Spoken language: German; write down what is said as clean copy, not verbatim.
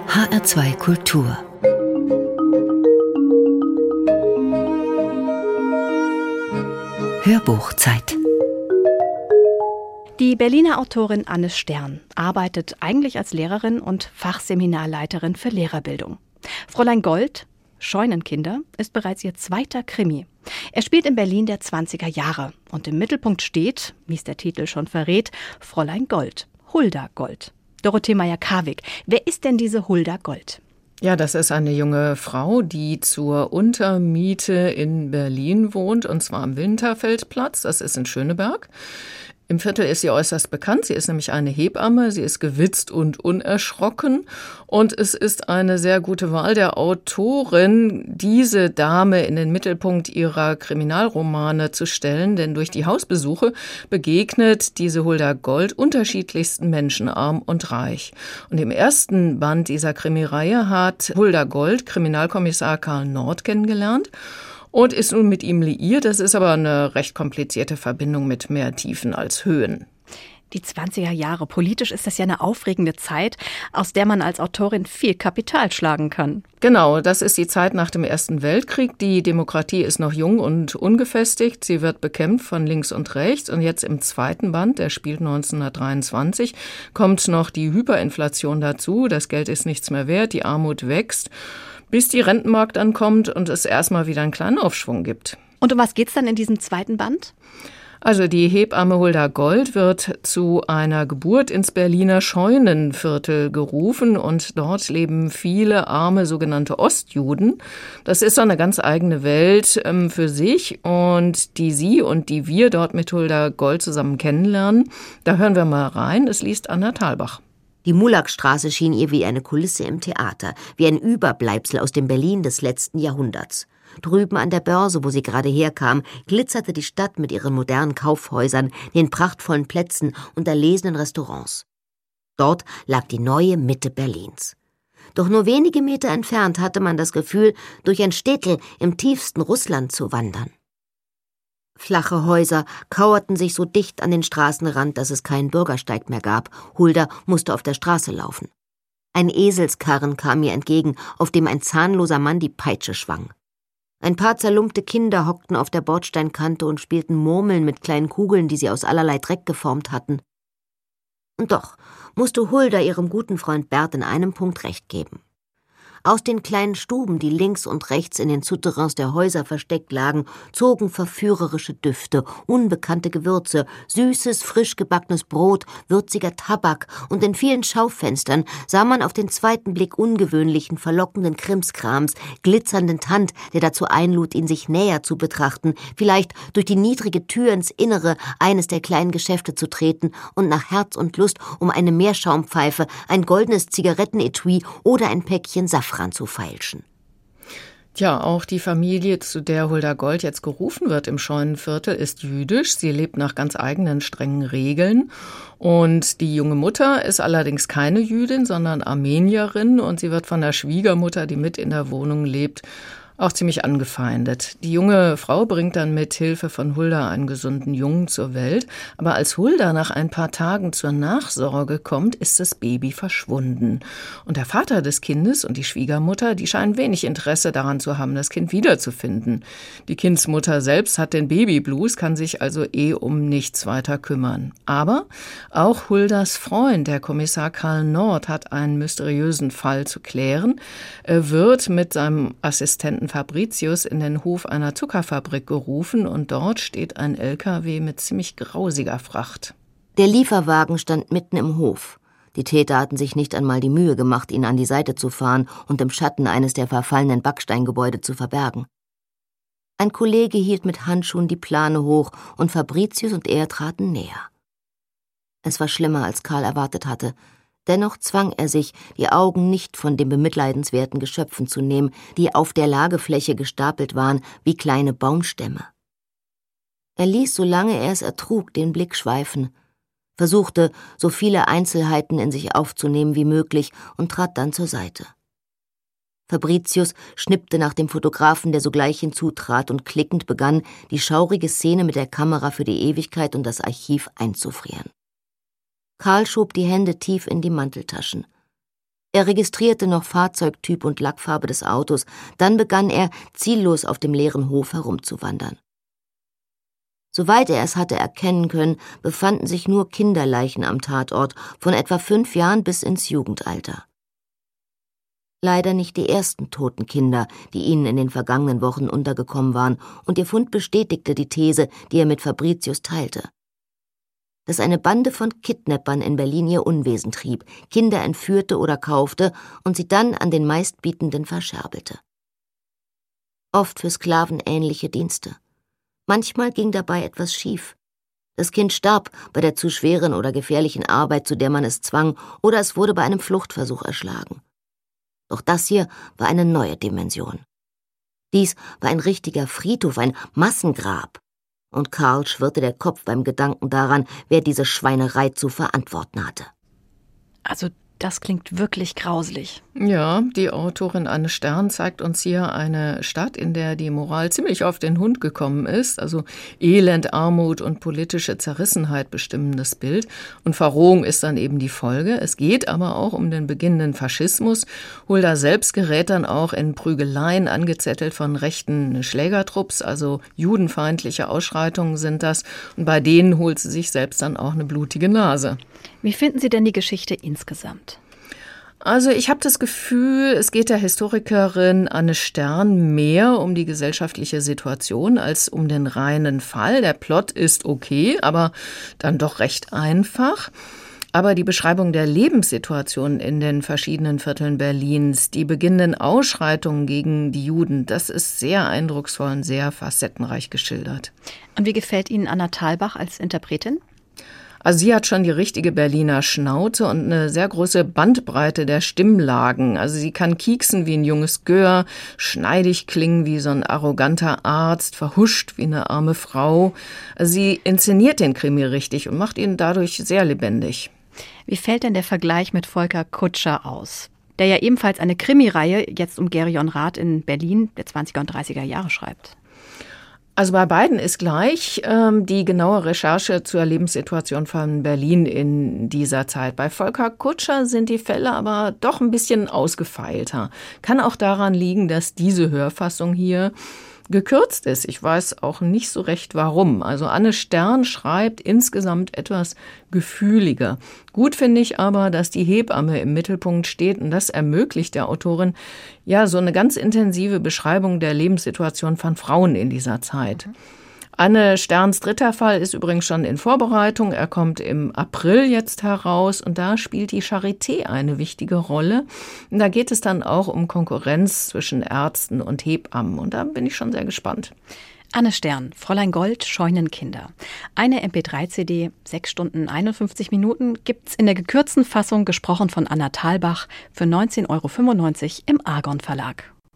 HR2 Kultur. Hörbuchzeit. Die Berliner Autorin Anne Stern arbeitet eigentlich als Lehrerin und Fachseminarleiterin für Lehrerbildung. Fräulein Gold, Scheunenkinder, ist bereits ihr zweiter Krimi. Er spielt in Berlin der 20er Jahre und im Mittelpunkt steht, wie es der Titel schon verrät, Fräulein Gold, Hulda Gold. Dorothee Meyer-Karwig, wer ist denn diese Hulda Gold? Ja, das ist eine junge Frau, die zur Untermiete in Berlin wohnt, und zwar am Winterfeldplatz, das ist in Schöneberg. Im Viertel ist sie äußerst bekannt. Sie ist nämlich eine Hebamme, sie ist gewitzt und unerschrocken. Und es ist eine sehr gute Wahl der Autorin, diese Dame in den Mittelpunkt ihrer Kriminalromane zu stellen. Denn durch die Hausbesuche begegnet diese Hulda Gold unterschiedlichsten Menschen, arm und reich. Und im ersten Band dieser Krimireihe hat Hulda Gold Kriminalkommissar Karl Nord kennengelernt und ist nun mit ihm liiert. Das ist aber eine recht komplizierte Verbindung mit mehr Tiefen als Höhen. Die 20er Jahre, politisch ist das ja eine aufregende Zeit, aus der man als Autorin viel Kapital schlagen kann. Genau, das ist die Zeit nach dem Ersten Weltkrieg. Die Demokratie ist noch jung und ungefestigt. Sie wird bekämpft von links und rechts. Und jetzt im zweiten Band, der spielt 1923, kommt noch die Hyperinflation dazu. Das Geld ist nichts mehr wert, die Armut wächst, bis die Rentenmark dann kommt und es erstmal wieder einen kleinen Aufschwung gibt. Und um was geht's dann in diesem zweiten Band? Also die Hebamme Hulda Gold wird zu einer Geburt ins Berliner Scheunenviertel gerufen und dort leben viele arme sogenannte Ostjuden. Das ist so eine ganz eigene Welt für sich und die sie und die wir dort mit Hulda Gold zusammen kennenlernen. Da hören wir mal rein, es liest Anna Thalbach. Die Mulackstraße schien ihr wie eine Kulisse im Theater, wie ein Überbleibsel aus dem Berlin des letzten Jahrhunderts. Drüben an der Börse, wo sie gerade herkam, glitzerte die Stadt mit ihren modernen Kaufhäusern, den prachtvollen Plätzen und erlesenen Restaurants. Dort lag die neue Mitte Berlins. Doch nur wenige Meter entfernt hatte man das Gefühl, durch ein Städtel im tiefsten Russland zu wandern. Flache Häuser kauerten sich so dicht an den Straßenrand, dass es keinen Bürgersteig mehr gab. Hulda musste auf der Straße laufen. Ein Eselskarren kam ihr entgegen, auf dem ein zahnloser Mann die Peitsche schwang. Ein paar zerlumpte Kinder hockten auf der Bordsteinkante und spielten Murmeln mit kleinen Kugeln, die sie aus allerlei Dreck geformt hatten. Und doch musste Hulda ihrem guten Freund Bert in einem Punkt recht geben. Aus den kleinen Stuben, die links und rechts in den Souterrains der Häuser versteckt lagen, zogen verführerische Düfte, unbekannte Gewürze, süßes, frisch gebackenes Brot, würziger Tabak, und in vielen Schaufenstern sah man auf den zweiten Blick ungewöhnlichen, verlockenden Krimskrams, glitzernden Tand, der dazu einlud, ihn sich näher zu betrachten, vielleicht durch die niedrige Tür ins Innere eines der kleinen Geschäfte zu treten und nach Herz und Lust um eine Meerschaumpfeife, ein goldenes Zigarettenetui oder ein Päckchen Safran zu feilschen. Tja, auch die Familie, zu der Hulda Gold jetzt gerufen wird im Scheunenviertel, ist jüdisch. Sie lebt nach ganz eigenen strengen Regeln. Und die junge Mutter ist allerdings keine Jüdin, sondern Armenierin. Und sie wird von der Schwiegermutter, die mit in der Wohnung lebt, auch ziemlich angefeindet. Die junge Frau bringt dann mit Hilfe von Hulda einen gesunden Jungen zur Welt. Aber als Hulda nach ein paar Tagen zur Nachsorge kommt, ist das Baby verschwunden. Und der Vater des Kindes und die Schwiegermutter, die scheinen wenig Interesse daran zu haben, das Kind wiederzufinden. Die Kindsmutter selbst hat den Babyblues, kann sich also um nichts weiter kümmern. Aber auch Huldas Freund, der Kommissar Karl Nord, hat einen mysteriösen Fall zu klären. Er wird mit seinem Assistenten Fabricius in den Hof einer Zuckerfabrik gerufen und dort steht ein LKW mit ziemlich grausiger Fracht. Der Lieferwagen stand mitten im Hof. Die Täter hatten sich nicht einmal die Mühe gemacht, ihn an die Seite zu fahren und im Schatten eines der verfallenen Backsteingebäude zu verbergen. Ein Kollege hielt mit Handschuhen die Plane hoch und Fabricius und er traten näher. Es war schlimmer, als Karl erwartet hatte. Dennoch zwang er sich, die Augen nicht von den bemitleidenswerten Geschöpfen zu nehmen, die auf der Lagefläche gestapelt waren wie kleine Baumstämme. Er ließ, solange er es ertrug, den Blick schweifen, versuchte, so viele Einzelheiten in sich aufzunehmen wie möglich und trat dann zur Seite. Fabricius schnippte nach dem Fotografen, der sogleich hinzutrat und klickend begann, die schaurige Szene mit der Kamera für die Ewigkeit und das Archiv einzufrieren. Karl schob die Hände tief in die Manteltaschen. Er registrierte noch Fahrzeugtyp und Lackfarbe des Autos, dann begann er, ziellos auf dem leeren Hof herumzuwandern. Soweit er es hatte erkennen können, befanden sich nur Kinderleichen am Tatort, von etwa 5 Jahren bis ins Jugendalter. Leider nicht die ersten toten Kinder, die ihnen in den vergangenen Wochen untergekommen waren, und ihr Fund bestätigte die These, die er mit Fabricius teilte. Dass eine Bande von Kidnappern in Berlin ihr Unwesen trieb, Kinder entführte oder kaufte und sie dann an den Meistbietenden verscherbelte. Oft für sklavenähnliche Dienste. Manchmal ging dabei etwas schief. Das Kind starb bei der zu schweren oder gefährlichen Arbeit, zu der man es zwang, oder es wurde bei einem Fluchtversuch erschlagen. Doch das hier war eine neue Dimension. Dies war ein richtiger Friedhof, ein Massengrab. Und Karl schwirrte der Kopf beim Gedanken daran, wer diese Schweinerei zu verantworten hatte. Also das klingt wirklich grauselig. Ja, die Autorin Anne Stern zeigt uns hier eine Stadt, in der die Moral ziemlich auf den Hund gekommen ist. Also Elend, Armut und politische Zerrissenheit bestimmen das Bild. Und Verrohung ist dann eben die Folge. Es geht aber auch um den beginnenden Faschismus. Hulda selbst gerät dann auch in Prügeleien, angezettelt von rechten Schlägertrupps. Also judenfeindliche Ausschreitungen sind das. Und bei denen holt sie sich selbst dann auch eine blutige Nase. Wie finden Sie denn die Geschichte insgesamt? Also ich habe das Gefühl, es geht der Historikerin Anne Stern mehr um die gesellschaftliche Situation als um den reinen Fall. Der Plot ist okay, aber dann doch recht einfach. Aber die Beschreibung der Lebenssituation in den verschiedenen Vierteln Berlins, die beginnenden Ausschreitungen gegen die Juden, das ist sehr eindrucksvoll und sehr facettenreich geschildert. Und wie gefällt Ihnen Anna Thalbach als Interpretin? Also sie hat schon die richtige Berliner Schnauze und eine sehr große Bandbreite der Stimmlagen. Also sie kann kieksen wie ein junges Gör, schneidig klingen wie so ein arroganter Arzt, verhuscht wie eine arme Frau. Also sie inszeniert den Krimi richtig und macht ihn dadurch sehr lebendig. Wie fällt denn der Vergleich mit Volker Kutscher aus, der ja ebenfalls eine Krimireihe jetzt um Gerion Rath in Berlin der 20er und 30er Jahre schreibt? Also bei beiden ist gleich die genaue Recherche zur Lebenssituation von Berlin in dieser Zeit. Bei Volker Kutscher sind die Fälle aber doch ein bisschen ausgefeilter. Kann auch daran liegen, dass diese Hörfassung hier gekürzt ist. Ich weiß auch nicht so recht, warum. Also Anne Stern schreibt insgesamt etwas gefühliger. Gut finde ich aber, dass die Hebamme im Mittelpunkt steht und das ermöglicht der Autorin ja so eine ganz intensive Beschreibung der Lebenssituation von Frauen in dieser Zeit. Anne Sterns dritter Fall ist übrigens schon in Vorbereitung. Er kommt im April jetzt heraus und da spielt die Charité eine wichtige Rolle. Und da geht es dann auch um Konkurrenz zwischen Ärzten und Hebammen und da bin ich schon sehr gespannt. Anne Stern, Fräulein Gold, Scheunenkinder. Eine MP3-CD, 6 Stunden 51 Minuten, gibt's in der gekürzten Fassung, gesprochen von Anna Thalbach, für 19,95 € im Argon Verlag.